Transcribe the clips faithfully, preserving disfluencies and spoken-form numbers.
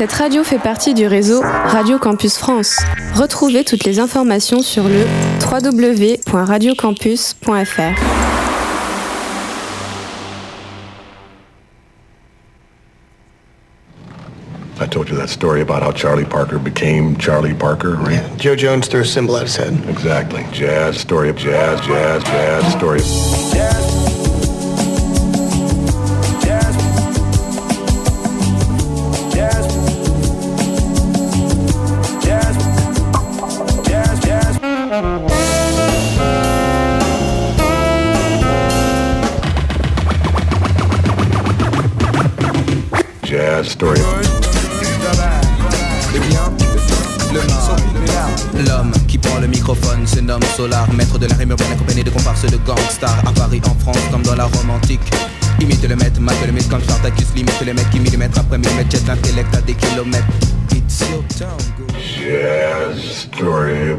Cette radio fait partie du réseau Radio Campus France. Retrouvez toutes les informations sur le w w w point radio campus point f r. I told you that story about how Charlie Parker became Charlie Parker, right? Yeah. Joe Jones threw a symbol at his head. Exactly. Jazz, story of jazz, jazz, jazz, story of jazz. Jazz. Jazz. Jazz. Jazz, jazz. Jazz, story of L'homme qui prend le microphone se nomme Solar, maître de la rime urbaine accompagné de comparses de gangsters. À Paris, en France, comme dans la Rome antique. Imite le maître, mate le mythe comme Spartacus. Limite le mec qui millimètre après millimètre jette l'intellect à des kilomètres. It's your town, go. Jazz, story of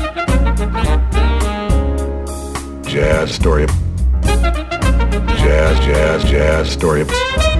Jazz, story of Jazz, jazz, jazz, story of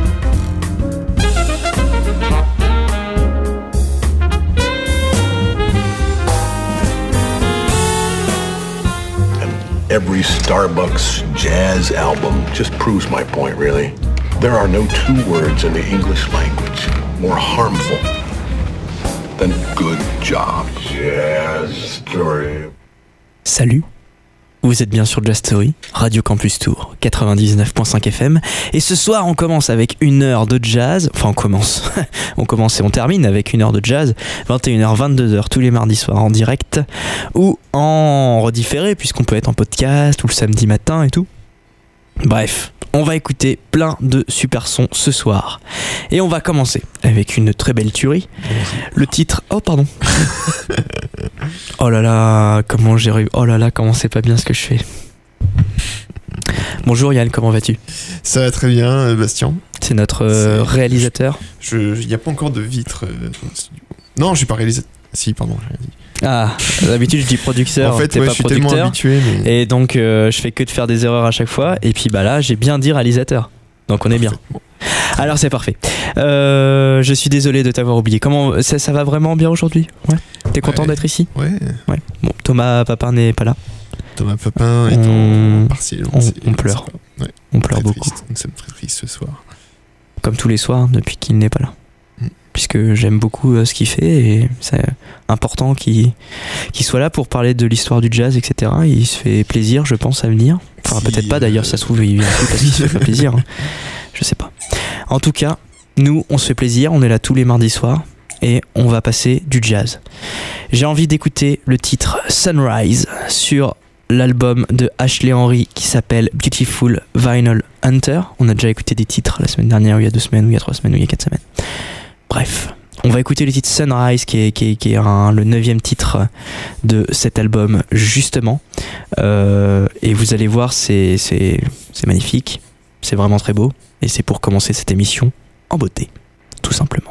Every Starbucks jazz album just proves my point, really. There are no two words in the English language more harmful than good job. Jazz story. Salut, vous êtes bien sur Jazz Story, Radio Campus Tour, quatre-vingt-dix-neuf virgule cinq F M. Et ce soir, on commence avec une heure de jazz. Enfin, on commence. on commence et on termine avec une heure de jazz. vingt et une heures, vingt-deux heures tous les mardis soirs en direct ou en redifféré, puisqu'on peut être en podcast ou le samedi matin et tout. Bref, on va écouter plein de super sons ce soir. Et on va commencer avec une très belle tuerie. Le titre... Oh, pardon. Oh là là, comment j'ai réussi. Oh là là, comment c'est pas bien ce que je fais. Bonjour Yann, comment vas-tu? Ça va très bien, Bastien. C'est notre euh, c'est... réalisateur. Il n'y a pas encore de vitre euh, dans le studio. Non, je suis pas réalisateur. Si, pardon, j'ai rien dit. Ah, d'habitude je dis producteur, en fait, t'es ouais, pas je suis producteur. tellement habitué. Mais... Et donc euh, je fais que de faire des erreurs à chaque fois. Et puis bah là, j'ai bien dit réalisateur. Donc on est bien. Bon. Alors c'est parfait. Euh, je suis désolé de t'avoir oublié. Comment ça, ça va vraiment bien aujourd'hui? Ouais. T'es content ouais. d'être ici? Ouais. Ouais. Bon, Thomas Papin n'est pas là. Thomas Papin est on... en partiel. On, on, on pleure. Ouais. On pleure très beaucoup. Triste. Nous sommes très tristes ce soir. Comme tous les soirs depuis qu'il n'est pas là. Mm. Puisque j'aime beaucoup euh, ce qu'il fait et c'est important qu'il, qu'il soit là pour parler de l'histoire du jazz, et cetera. Il se fait plaisir, je pense, à venir. Enfin, si peut-être pas d'ailleurs, ça se trouve, il vient plus parce qu'il se fait pas plaisir. Hein. Je sais pas. En tout cas, nous, on se fait plaisir, on est là tous les mardis soirs et on va passer du jazz. J'ai envie d'écouter le titre Sunrise sur l'album de Ashley Henry qui s'appelle Beautiful Vinyl Hunter. On a déjà écouté des titres la semaine dernière, ou il y a deux semaines, ou il y a trois semaines, ou il y a quatre semaines. Bref, on va écouter le titre Sunrise qui est, qui est, qui est un, le neuvième titre de cet album justement. Euh, et vous allez voir, c'est, c'est, c'est magnifique, c'est vraiment très beau. Et c'est pour commencer cette émission en beauté, tout simplement.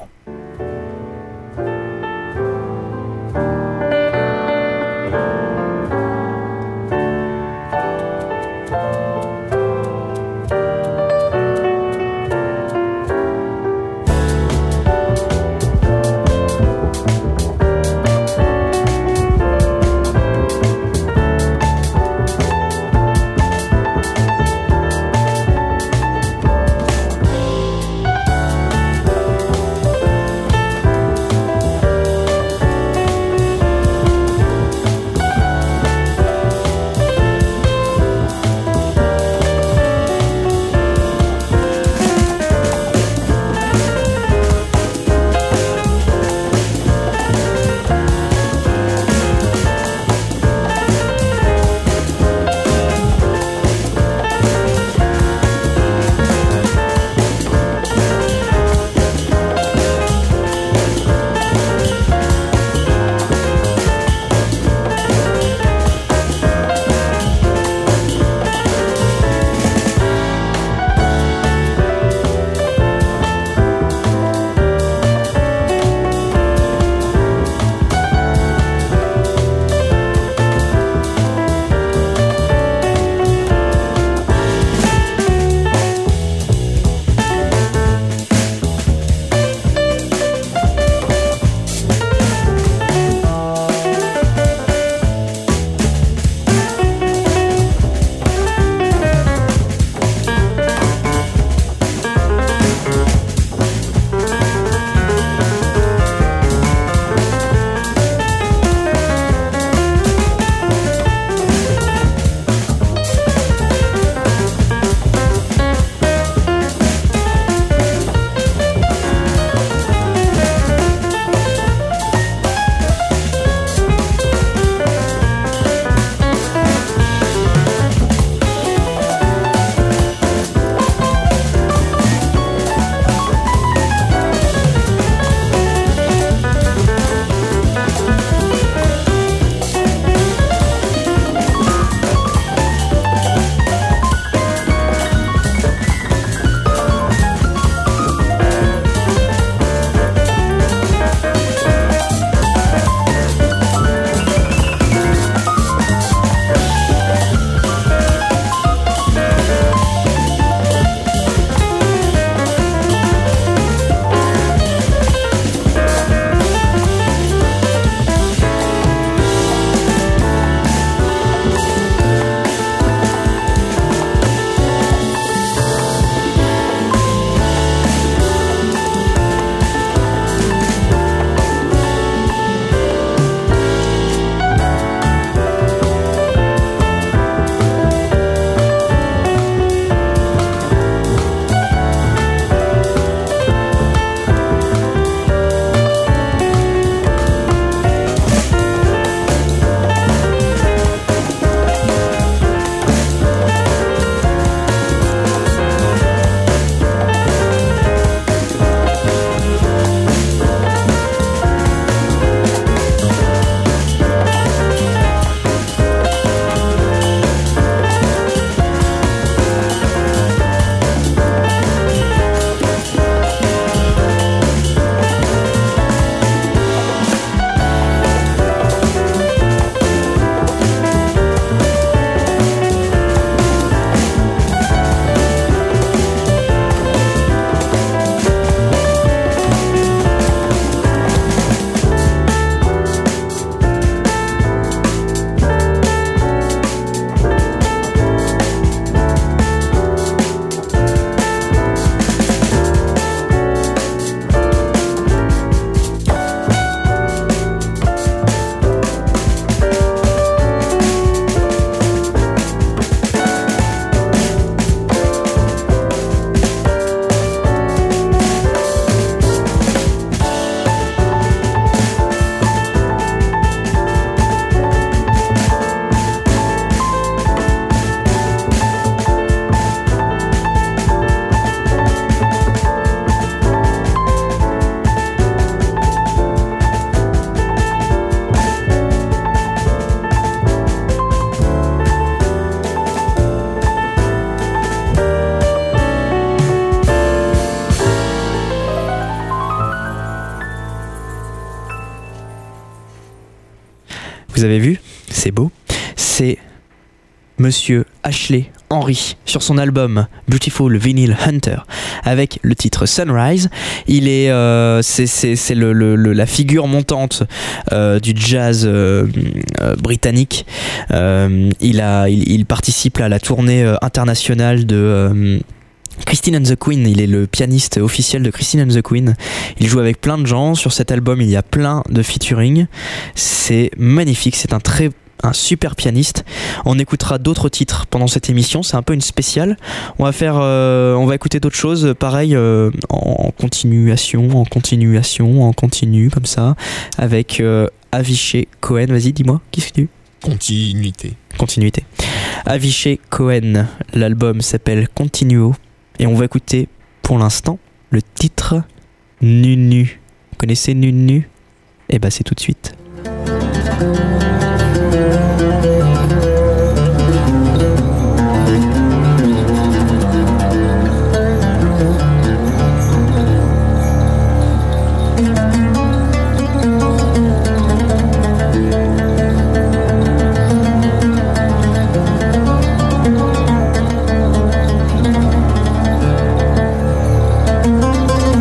avez vu, c'est beau, c'est Monsieur Ashley Henry sur son album Beautiful Vinyl Hunter avec le titre Sunrise. Il est, euh, c'est, c'est, c'est le, le, le, la figure montante euh, du jazz euh, euh, britannique. Euh, il, a, il, il participe à la tournée euh, internationale de euh, Christine and the Queen. Il est le pianiste officiel de Christine and the Queen. Il joue avec plein de gens. Sur cet album, il y a plein de featuring. C'est magnifique. C'est un très un super pianiste. On écoutera d'autres titres pendant cette émission. C'est un peu une spéciale. On va faire, euh, on va écouter d'autres choses, pareil, euh, en continuation, en continuation, en continu, comme ça, avec euh, Avishai Cohen. Vas-y, dis-moi, qu'est-ce que tu... Continuité. Continuité. Avishai Cohen. L'album s'appelle Continuo. Et on va écouter, pour l'instant, le titre Nunu. Vous connaissez Nunu ? Eh ben, c'est tout de suite.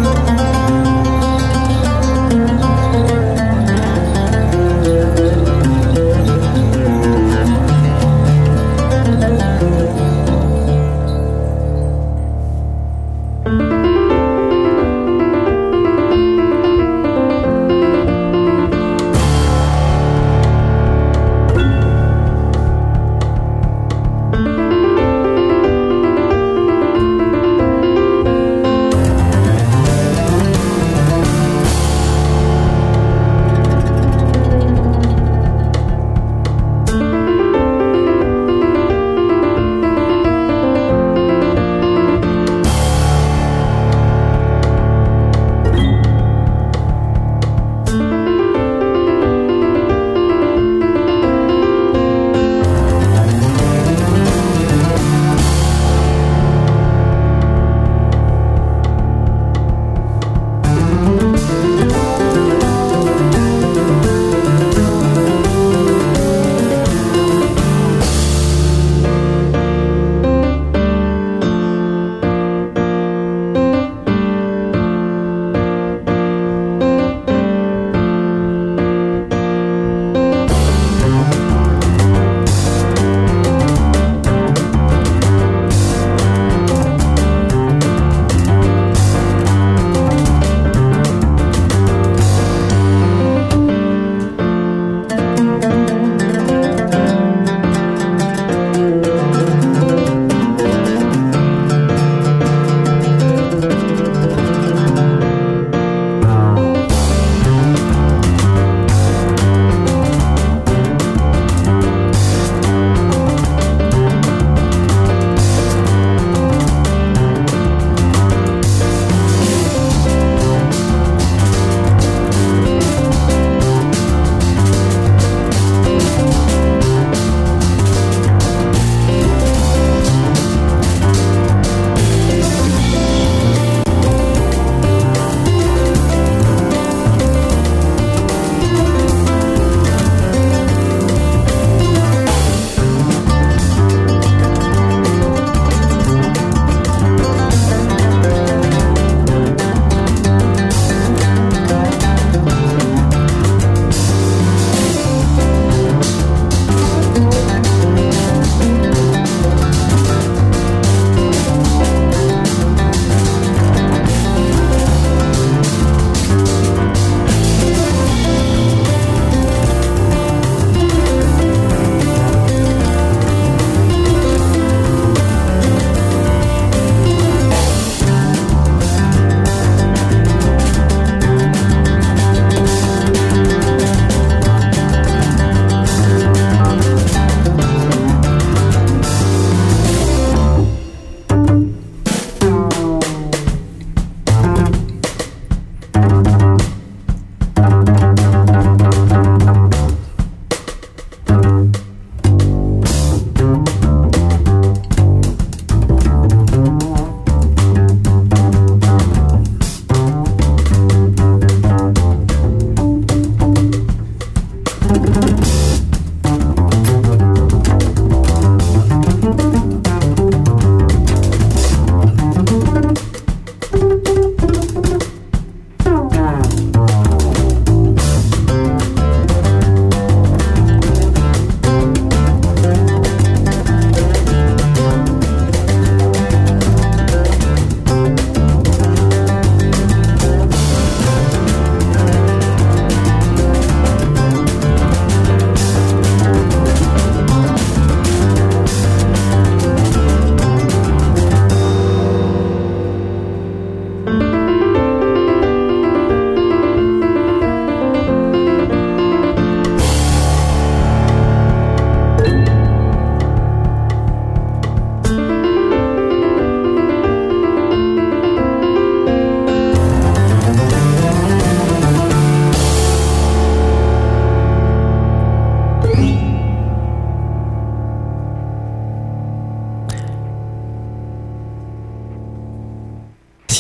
Thank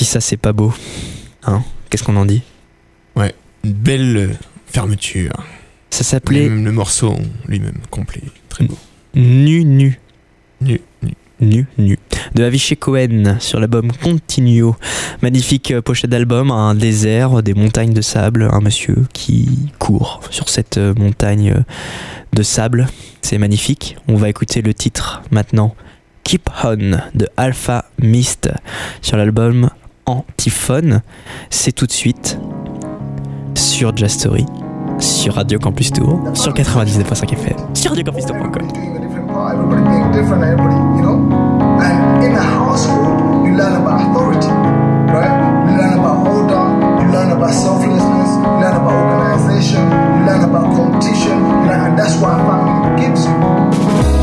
Si ça c'est pas beau, hein, qu'est-ce qu'on en dit? Ouais, une belle euh, fermeture. Ça s'appelait Même le morceau lui-même complet, très beau. Nu Nu. Nu Nu. Nu Nu. De Avishai Cohen sur l'album Continuo. Magnifique euh, pochette d'album, un désert, des montagnes de sable, un monsieur qui court sur cette euh, montagne euh, de sable. C'est magnifique. On va écouter le titre maintenant. Keep On de Alpha Mist sur l'album Antiphone. C'est tout de suite sur Jazz Story, sur Radio Campus Tour, sur quatre-vingt-dix-neuf virgule cinq F M, sur radio campus tour point com. Everybody being different, everybody, you know? And in a household, you learn about authority, right? You learn about order, you learn about selflessness, you learn about organization, you learn about competition, you learn, and that's what family gives you.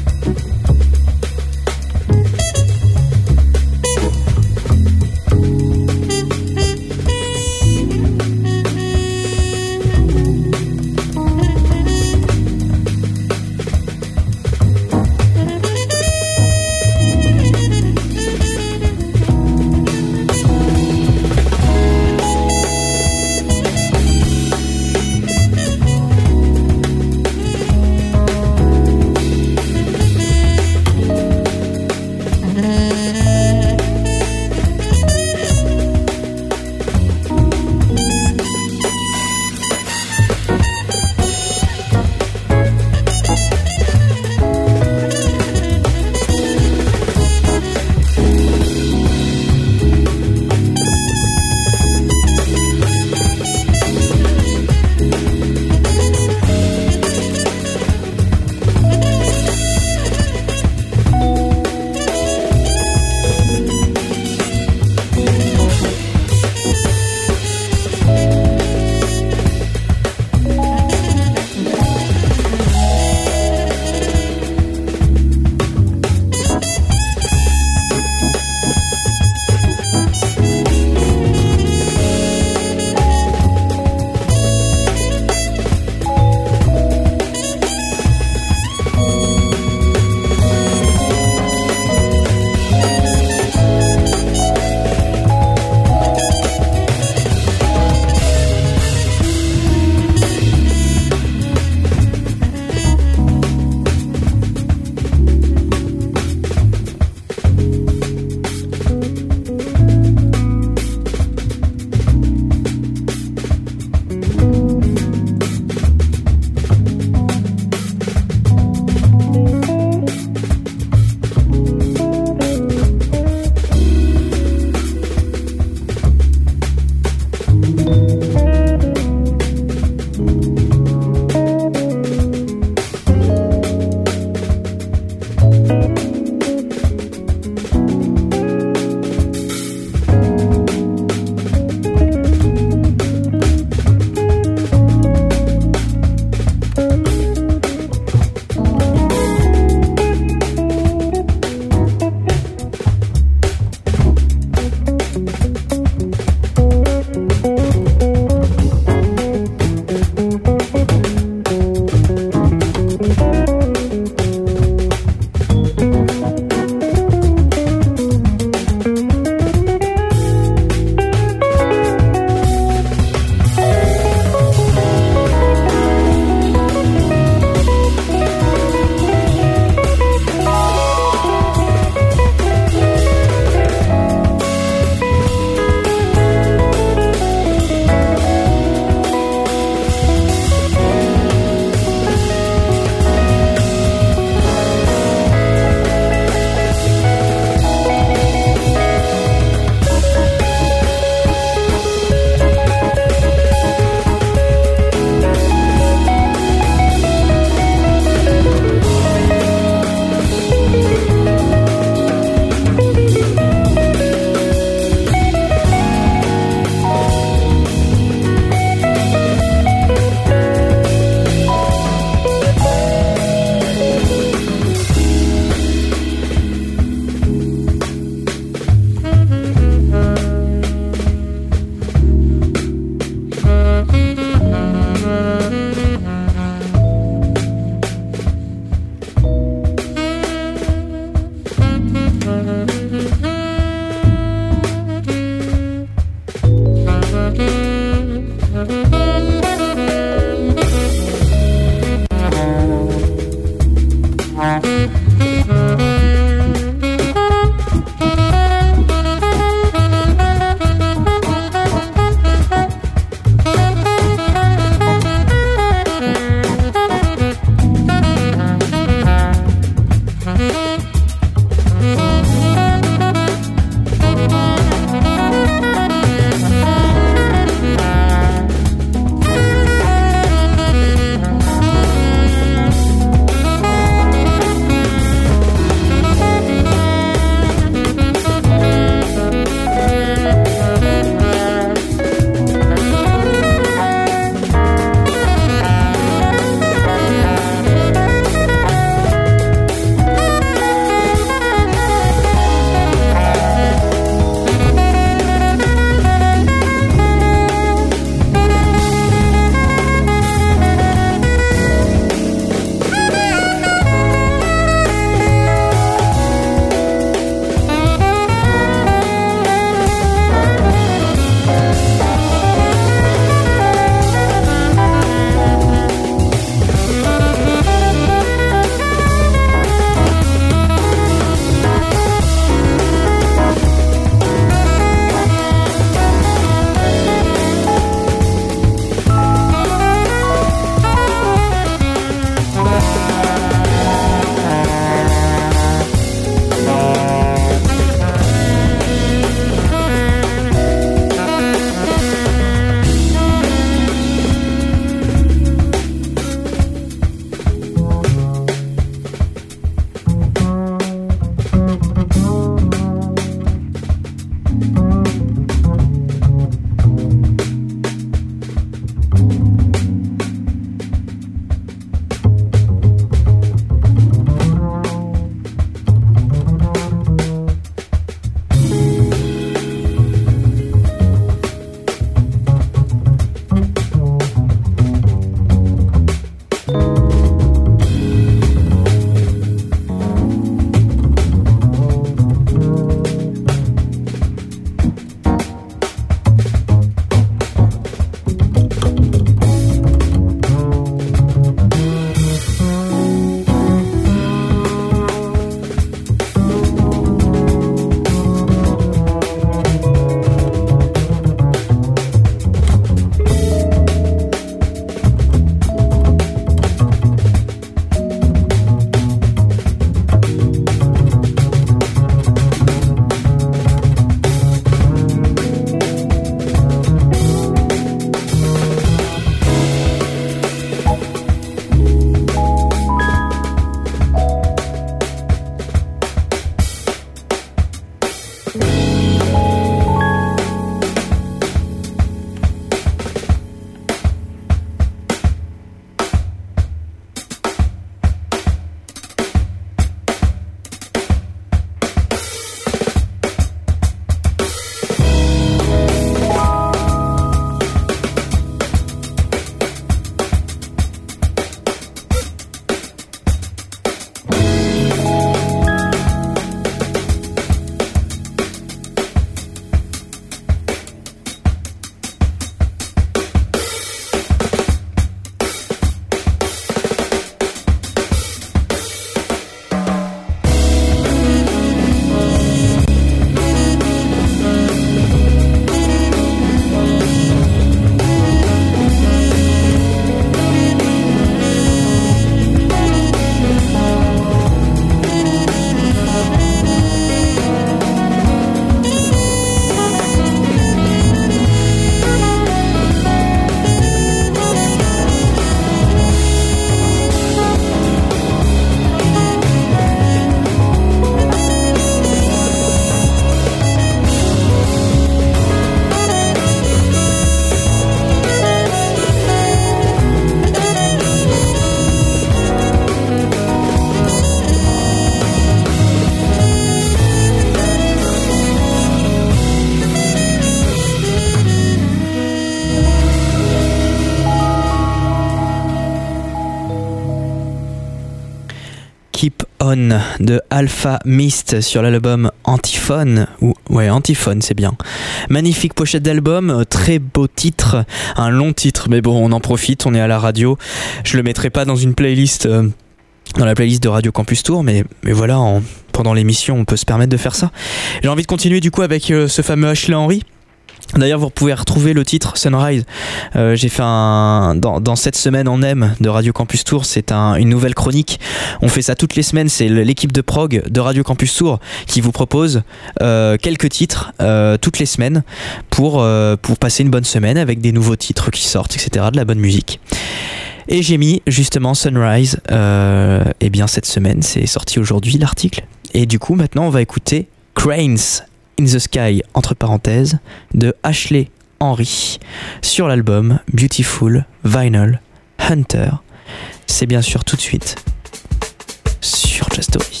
Keep On de Alpha Mist sur l'album Antiphone, ou ouais Antiphone c'est bien. Magnifique pochette d'album, très beau titre, un long titre, mais bon on en profite, on est à la radio. Je le mettrai pas dans une playlist, euh, dans la playlist de Radio Campus Tour, mais, mais voilà, en, pendant l'émission on peut se permettre de faire ça. J'ai envie de continuer du coup avec euh, ce fameux Ashley Henry. D'ailleurs, vous pouvez retrouver le titre Sunrise. Euh, j'ai fait un dans, dans cette semaine en M de Radio Campus Tour. C'est un, une nouvelle chronique. On fait ça toutes les semaines. C'est l'équipe de prog de Radio Campus Tour qui vous propose euh, quelques titres euh, toutes les semaines pour euh, pour passer une bonne semaine avec des nouveaux titres qui sortent, et cetera. De la bonne musique. Et j'ai mis justement Sunrise. Euh, et bien cette semaine, c'est sorti aujourd'hui l'article. Et du coup, maintenant, on va écouter Cranes in the Sky, entre parenthèses, de Ashley Henry, sur l'album Beautiful Vinyl Hunter. C'est bien sûr tout de suite sur Jazz Story.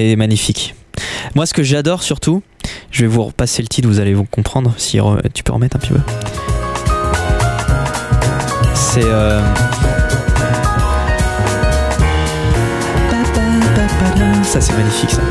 C'est magnifique. Moi, ce que j'adore surtout, je vais vous repasser le titre, vous allez vous comprendre. Si re... tu peux remettre un petit peu. C'est euh... ça, c'est magnifique ça.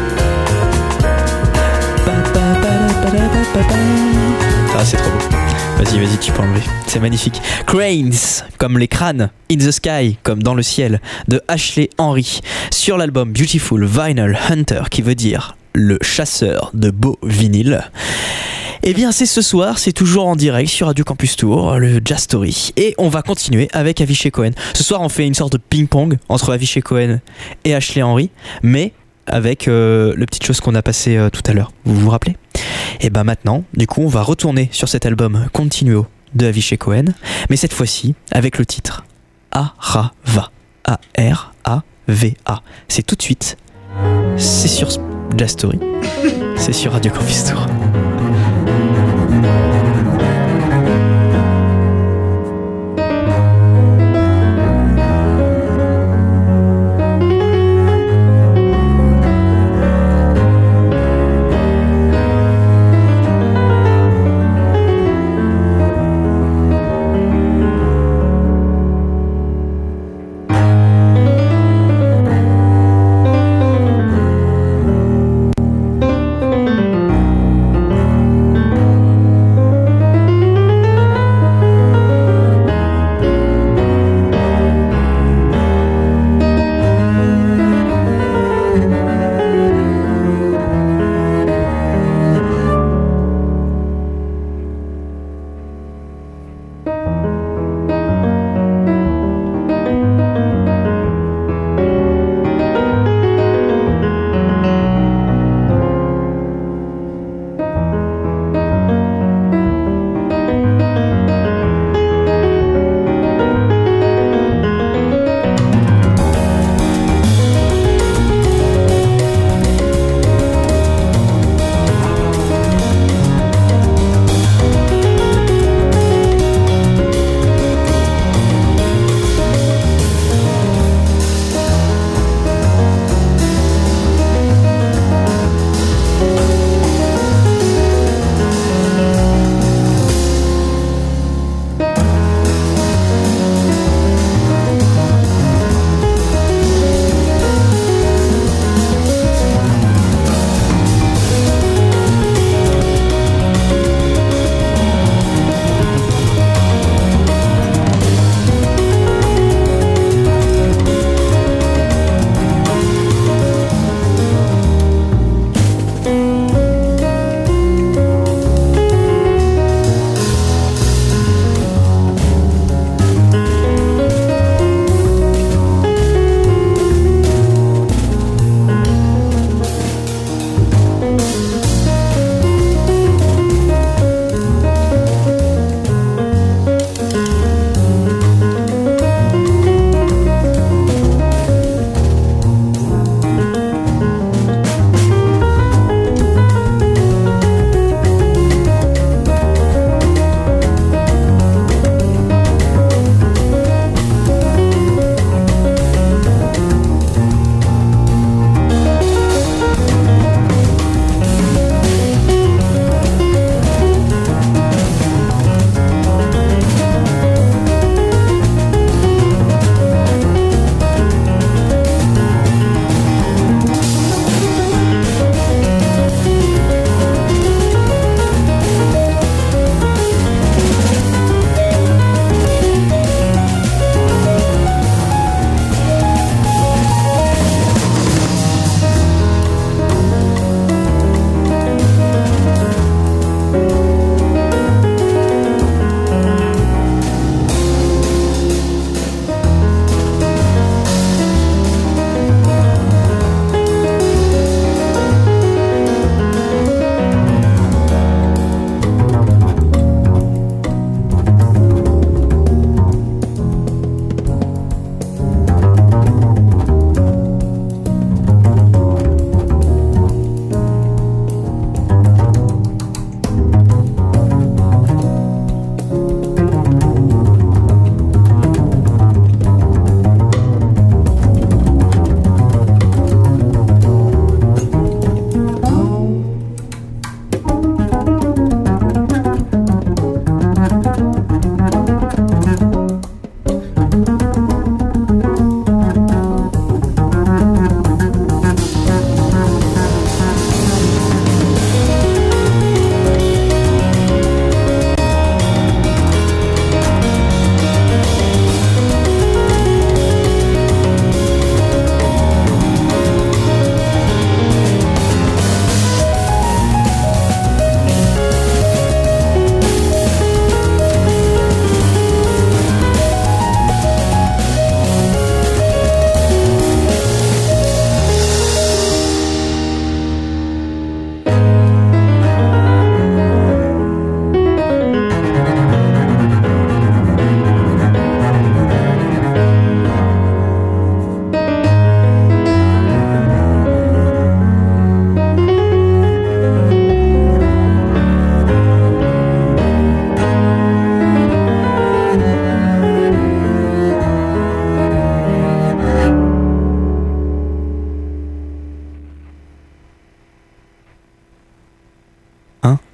Ah, c'est trop beau. Vas-y, vas-y, tu peux enlever. C'est magnifique. Cranes, comme les crânes. In the Sky, comme dans le ciel, de Ashley Henry, sur l'album Beautiful Vinyl Hunter, qui veut dire le chasseur de beaux vinyles. Eh bien, c'est ce soir, c'est toujours en direct sur Radio Campus Tour, le Jazz Story. Et on va continuer avec Avishai Cohen. Ce soir, on fait une sorte de ping-pong entre Avishai Cohen et Ashley Henry, mais avec euh, le petite chose qu'on a passé euh, tout à l'heure. Vous vous rappelez ? Et ben maintenant, du coup, on va retourner sur cet album Continuo de Avishai Cohen, mais cette fois-ci avec le titre Arava. A R A V A. C'est tout de suite. C'est sur Jazz Story. C'est sur Radio Campus Tour. Thank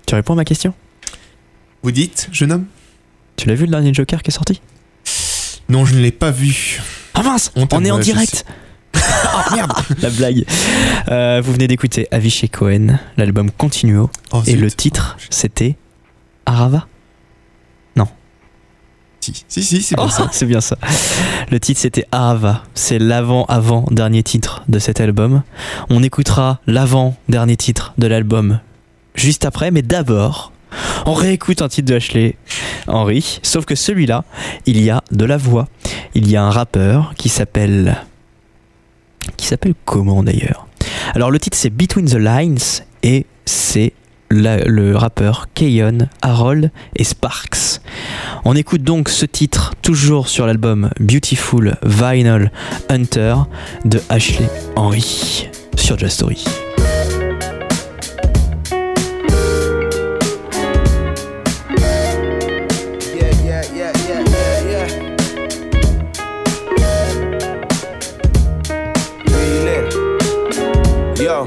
Tu réponds à ma question? Vous dites, jeune homme? Tu l'as vu le dernier Joker qui est sorti? Non, je ne l'ai pas vu. Ah mince, On on est en t'aime, direct. Oh merde, la blague. Euh, vous venez d'écouter Avishai Cohen, l'album Continuo, Oh, et zut. le titre c'était Arava. Si, si, si, c'est bien Oh, ça. c'est bien ça. Le titre c'était Arava. C'est l'avant-avant-dernier titre de cet album. On écoutera l'avant-dernier titre de l'album juste après, mais d'abord, on réécoute un titre de Ashley Henry. Sauf que celui-là, il y a de la voix. Il y a un rappeur qui s'appelle. Qui s'appelle comment d'ailleurs? Alors le titre c'est Between the Lines et c'est La, le rappeur Keyon, Harold et Sparks. On écoute donc ce titre toujours sur l'album Beautiful Vinyl Hunter de Ashley Henry sur Just Story. Yeah, yeah, yeah, yeah, yeah, yeah. Feeling. Yo.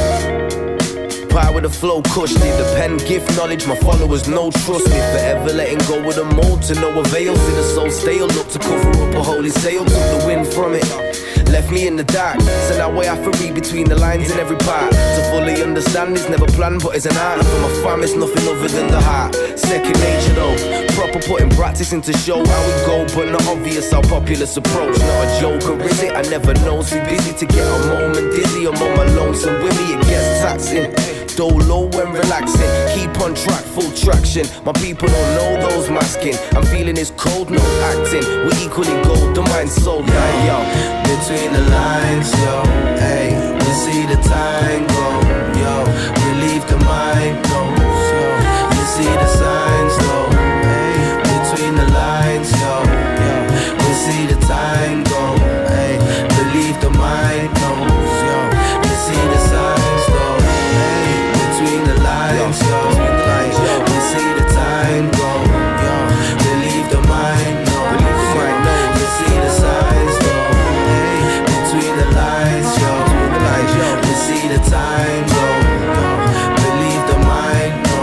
Power the flow, cushed it. The pen, gift, knowledge, my followers no trust me. Forever letting go of the mold to no avail. See the soul stale, look to cover up a holy sail. Took the wind from it, left me in the dark. So now I have to read between the lines in every part. To fully understand is never planned, but it's an art. For my fam, it's nothing other than the heart. Second nature though, proper putting practice into show how we go, but not obvious how populous approach. Not a joke, or is it? I never know. Too busy to get a moment dizzy. I'm on my lonesome with me, it gets taxing. Though low when relaxing, keep on track, full traction. My people don't know those masking. I'm feeling it's cold, no acting. We equally gold, the mind so dying, yo. Between the lines, yo, hey, we see the time go, yo. Relieve the mind goes, yo. You see the signs, though, hey. Between the lines, yo, yo. We see the time go, hey. Relieve the mind goes, yo. You see the signs, though, hey. Between the lines, yo, yo. We see the time go, yo. Relieve the mind, no. You see the signs, though, hey. Between the lines, yo, yo. We see the time go, yo. Relieve the mind, no.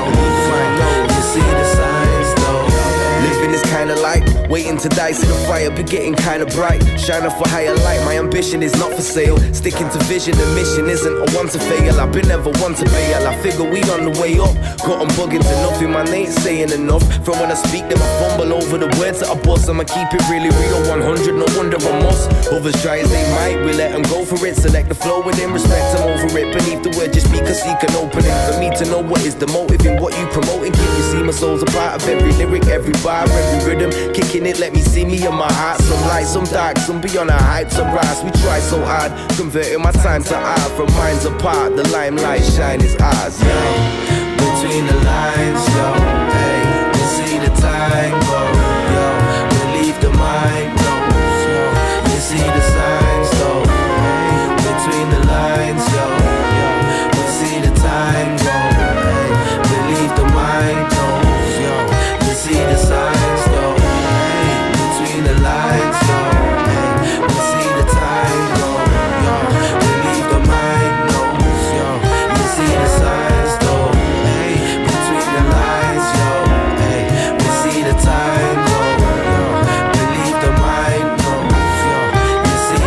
You see the signs, though. Living is kinda like waiting to die, see the fire be getting kinda bright. Shine off a higher light, my ambition is not for sale. Sticking to vision, the mission isn't a one to fail. I've been never one to bail, I figure we on the way up. Got on bugging to nothing, man ain't saying enough. From when I speak, them I fumble over the words that I bust. I'ma keep it really real, one hundred, no wonder I must. Others try as they might, we let them go for it. Select the flow within respect, I'm over it. Beneath the word, just speak a seek an opening. For me to know what is the motive in what you promoting. Can you see my soul's a part of every lyric, every bar, every rhythm. Kicking it, let me see me in my heart. Some light, some dark, some beyond our height, some rise. We try so hard, converting my time to art. From minds apart, the limelight shine is ours, yo. Between the lines, yo, hey, we see the time go, yo. Relieve the mind goes, yo. You see the signs, though, hey. Between the lines, yo, yo. We see the time go, hey. Relieve the mind goes, yo. You see the signs, though, hey. Between the lines, yo, hey. We see the time go, yo. Relieve the mind goes, yo. You see the signs, though, hey. Between the lines, yo, hey. We see the time go, yo. Relieve the mind goes, yo. You see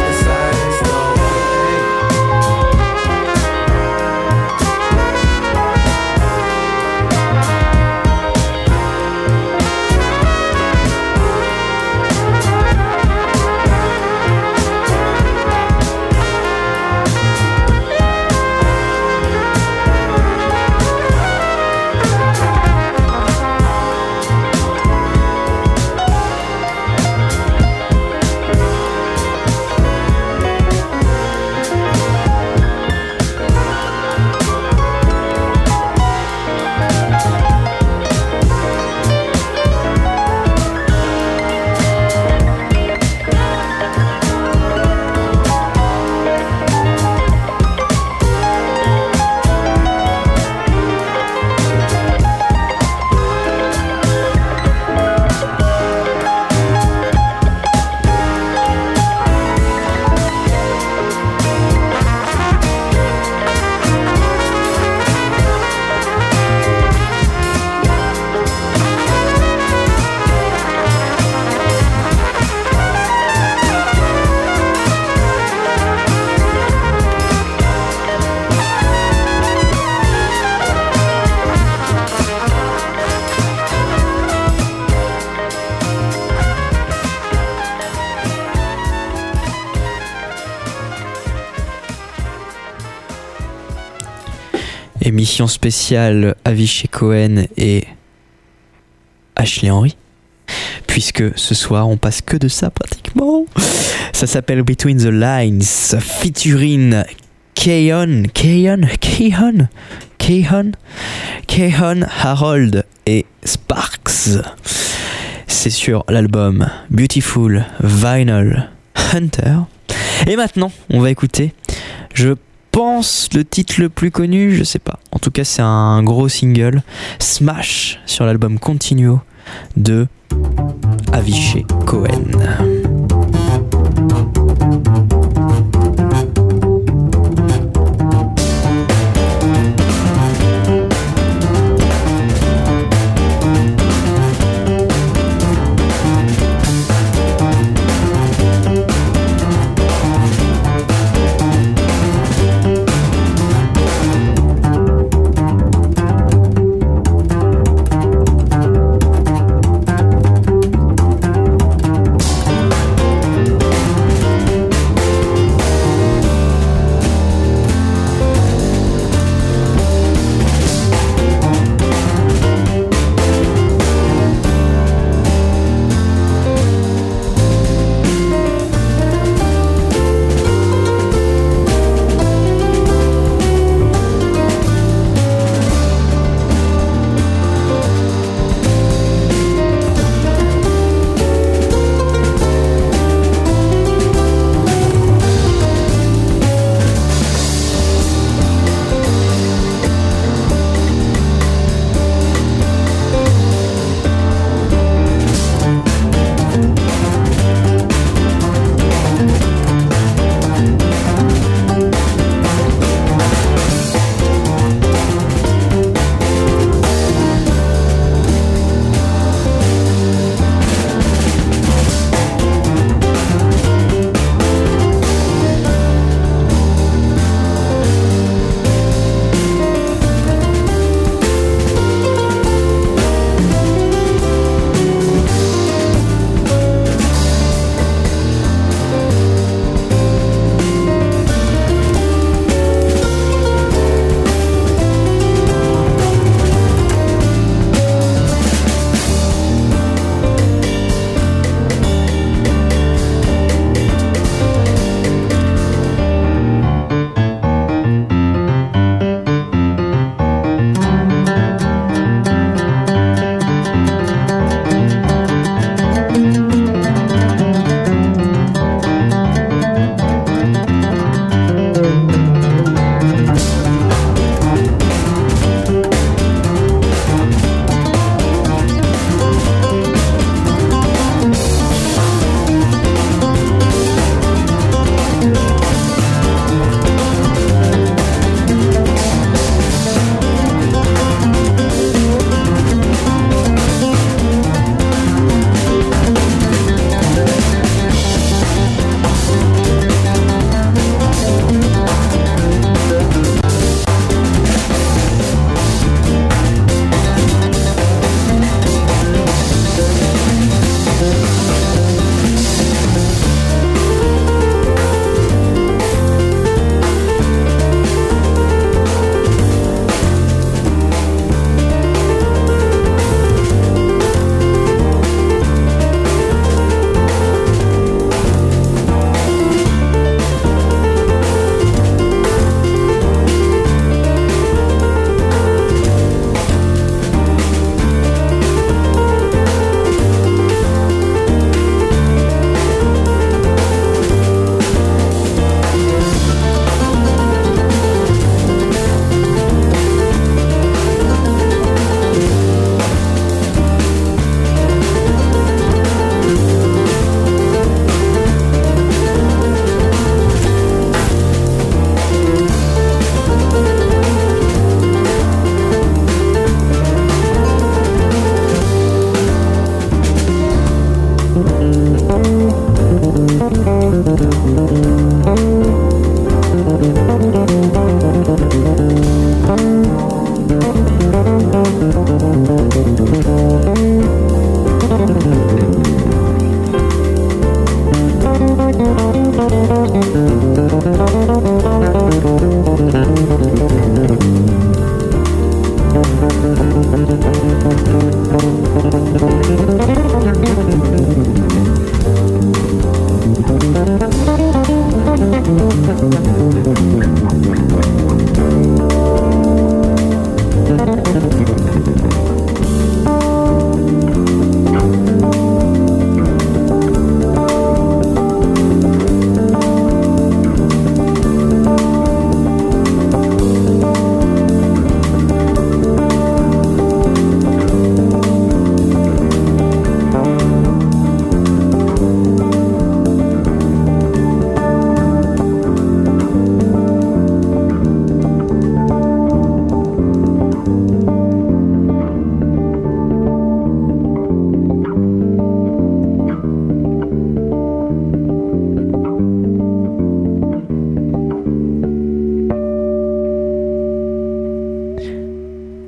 Émission spéciale Avishai Cohen et Ashley Henry. Puisque ce soir on passe que de ça pratiquement. Ça s'appelle Between the Lines, featuring Keon, Keon, Keon, Keon, Keon, Harold et Sparks. C'est sur l'album Beautiful Vinyl Hunter. Et maintenant, on va écouter, je pense, le titre le plus connu, je sais pas. En tout cas, c'est un gros single, Smash, sur l'album Continuo de Avishai Cohen.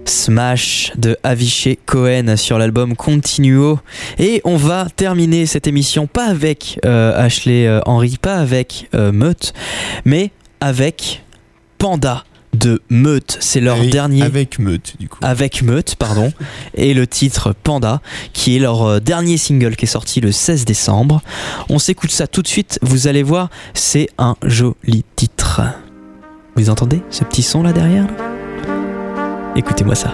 Smash de Avishai Cohen sur l'album Continuo. Et on va terminer cette émission pas avec euh, Ashley euh, Henry, pas avec euh, Meute, mais avec Panda de Meute. C'est leur avec, dernier. Avec Meute, du coup. Avec Meute, pardon. Et le titre Panda, qui est leur euh, dernier single qui est sorti le seize décembre. On s'écoute ça tout de suite. Vous allez voir, c'est un joli titre. Vous entendez ce petit son là derrière là ? Écoutez-moi ça.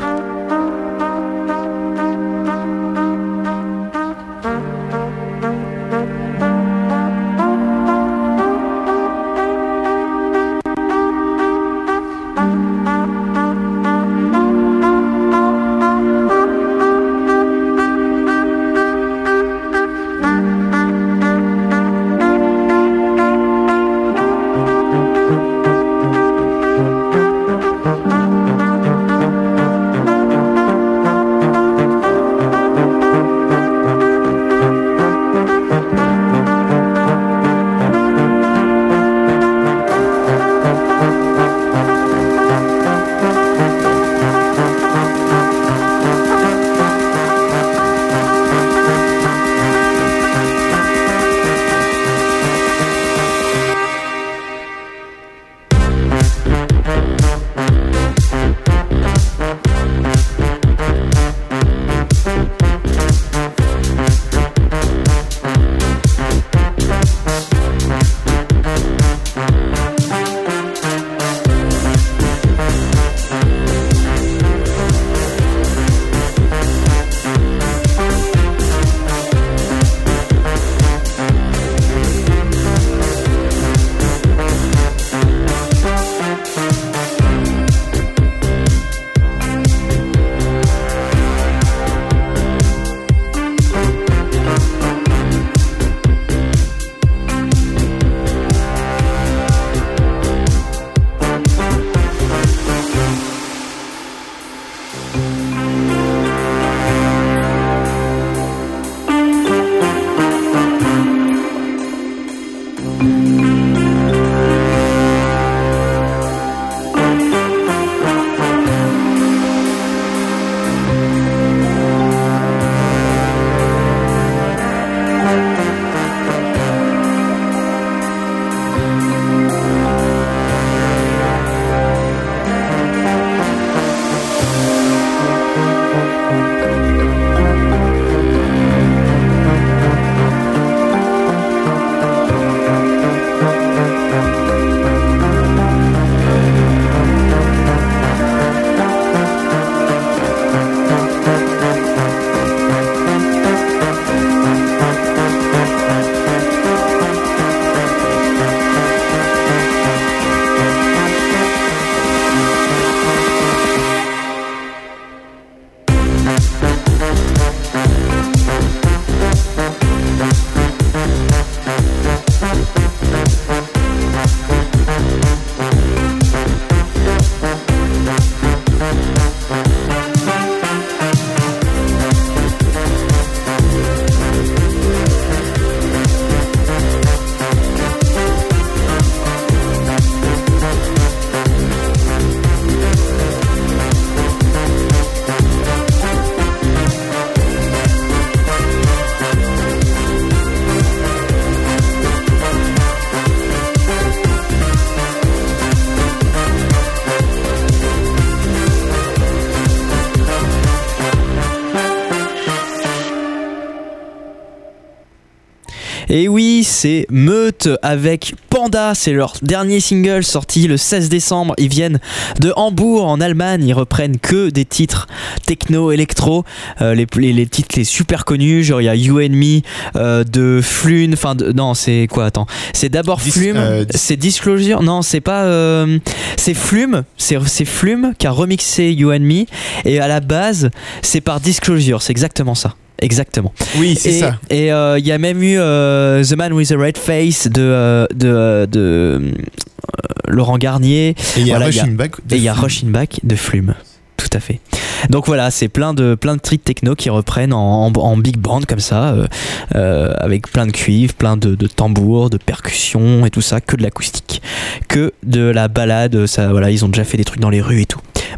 Et oui, c'est Meute avec Panda, c'est leur dernier single sorti le seize décembre. Ils viennent de Hambourg en Allemagne, ils reprennent que des titres techno, électro, euh, les, les, les titres les super connus, genre il y a You and Me euh, de Flune, enfin non c'est quoi, attends, c'est d'abord Dis- Flume, euh, dis- c'est Disclosure, non c'est pas, euh, c'est Flume, c'est, c'est Flume qui a remixé You and Me, et à la base c'est par Disclosure, c'est exactement ça. Exactement. Oui, c'est et, ça. Et il euh, y a même eu euh, The Man with the Red Face de, euh, de, euh, de euh, Laurent Garnier. Et il y a voilà, Rushing Back. Et il y a Rushing Back de Flume. Tout à fait. Donc voilà, c'est plein de plein de tricks techno qui reprennent en, en, en big band comme ça, euh, euh, avec plein de cuivres, plein de, de tambours, de percussions et tout ça, que de l'acoustique, que de la balade. Ça, voilà, ils ont déjà fait des trucs dans les rues et tout.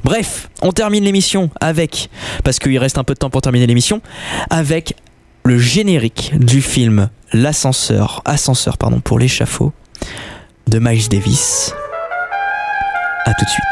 Bref, on termine l'émission avec, parce qu'il reste un peu de temps pour terminer l'émission, avec le générique du film L'ascenseur, ascenseur pardon, pour l'échafaud de Miles Davis. À tout de suite.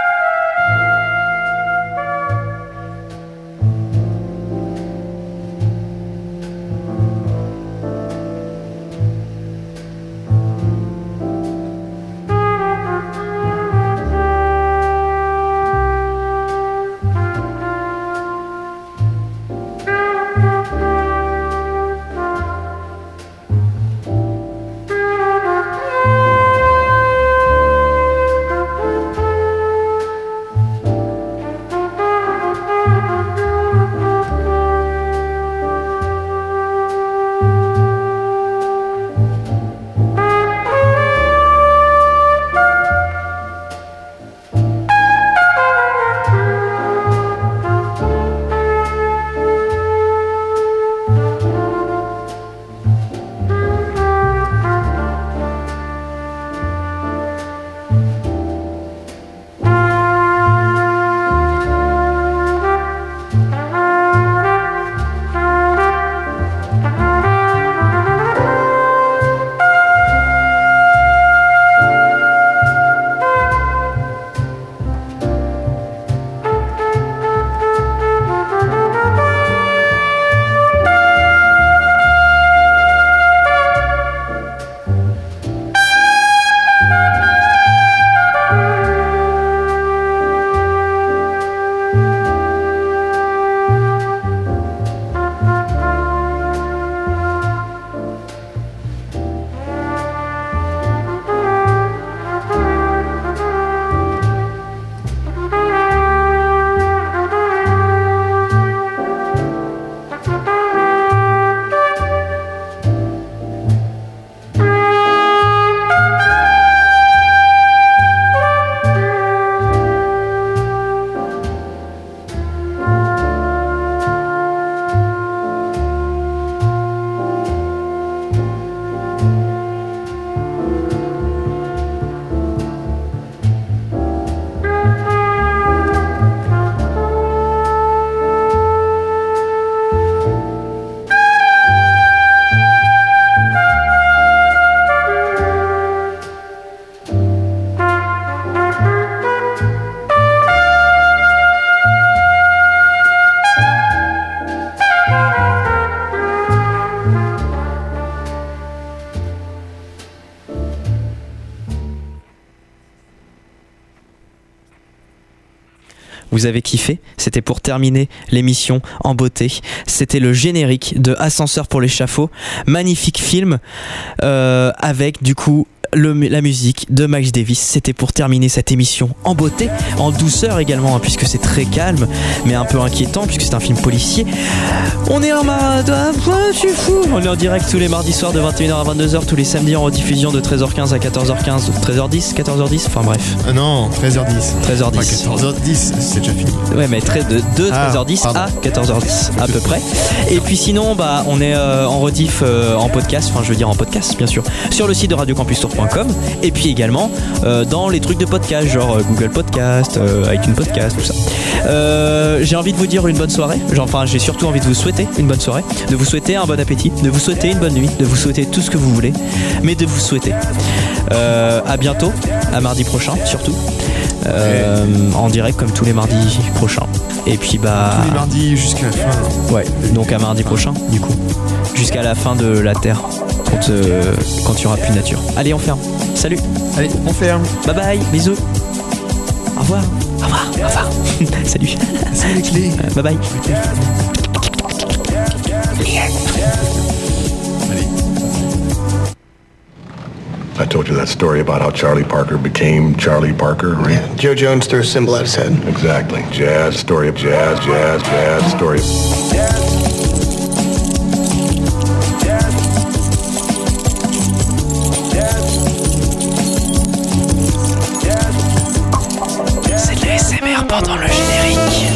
Vous avez kiffé? C'était pour terminer l'émission en beauté. C'était le générique de Ascenseur pour l'échafaud. Magnifique film euh, avec du coup le, la musique de Miles Davis. C'était pour terminer cette émission en beauté, en douceur également, hein, puisque c'est très calme, mais un peu inquiétant, puisque c'est un film policier. On est en mode... Oh, je suis fou. On est en direct tous les mardis soirs de vingt et une heures à vingt-deux heures, tous les samedis en rediffusion de treize heures quinze à quatorze heures quinze, treize heures dix, quatorze heures dix, enfin bref. Ah non, treize heures dix. treize heures dix. Enfin, quatorze heures dix, c'est déjà fini. Ouais, mais très de, de ah, treize heures dix pardon. À quatorze heures dix à peu près. Et puis sinon, bah, on est euh, en rediff euh, en podcast, enfin je veux dire en podcast bien sûr, sur le site de radio campus tour point com et puis également euh, dans les trucs de podcast, genre euh, Google Podcast, euh, iTunes Podcast, tout ça. Euh, j'ai envie de vous dire une bonne soirée, genre, enfin j'ai surtout envie de vous souhaiter une bonne soirée, de vous souhaiter un bon appétit, de vous souhaiter une bonne nuit, de vous souhaiter tout ce que vous voulez, mais de vous souhaiter euh, à bientôt, à mardi prochain surtout. Euh, en direct comme tous les mardis prochains. Et puis bah tous les mardis jusqu'à la fin. Ouais, donc à mardi prochain du coup, jusqu'à la fin de la Terre, quand euh, quand il y aura plus de nature. Allez, on ferme. Salut. Allez, on ferme. Bye bye, bisous. Au revoir. Au revoir. Au revoir. Salut. Salut les clés. Bye bye. I told you that story about how Charlie Parker became Charlie Parker, right? Yeah, Joe Jones threw a symbol at his head. Exactly. Jazz, story of jazz, jazz, jazz, story of... C'est de l'A S M R pendant le générique.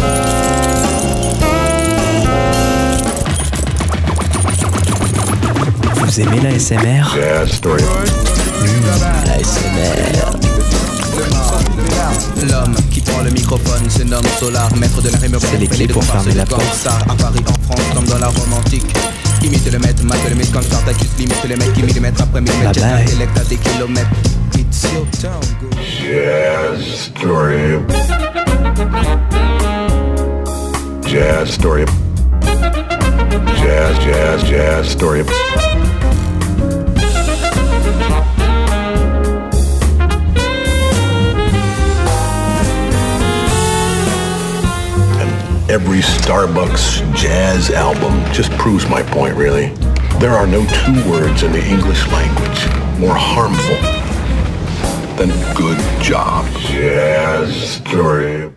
Vous aimez l'A S M R? Jazz, story of... Mmh, l'A S M R. L'homme qui prend le microphone se nomme Solar, maître de la rime urbaine. C'est les clés pour fermer la porte. À Paris, en France, comme dans la Rome antique. Imite le maître, mate le mythe, quand Spartacus limite les mecs qui millimètre après millimètre. Jet l'intellect à des kilomètres. It's your town, go. Jazz story. Jazz story. Jazz, jazz, jazz story. Every Starbucks jazz album just proves my point, really. There are no two words in the English language more harmful than good job. Jazz story.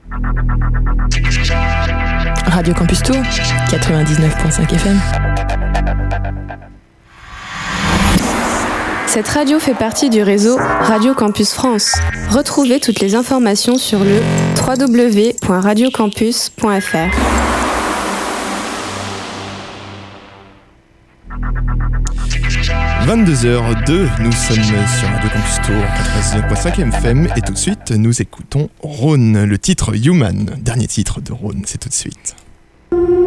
Radio Campus Tour, quatre-vingt-dix-neuf virgule cinq F M. Cette radio fait partie du réseau Radio Campus France. Retrouvez toutes les informations sur le w w w point radio campus point f r. vingt-deux heures deux, nous sommes sur Radio Campus Tour quatre-vingt-dix-neuf virgule cinq F M et tout de suite nous écoutons Rhône, le titre Human, dernier titre de Rhône, c'est tout de suite.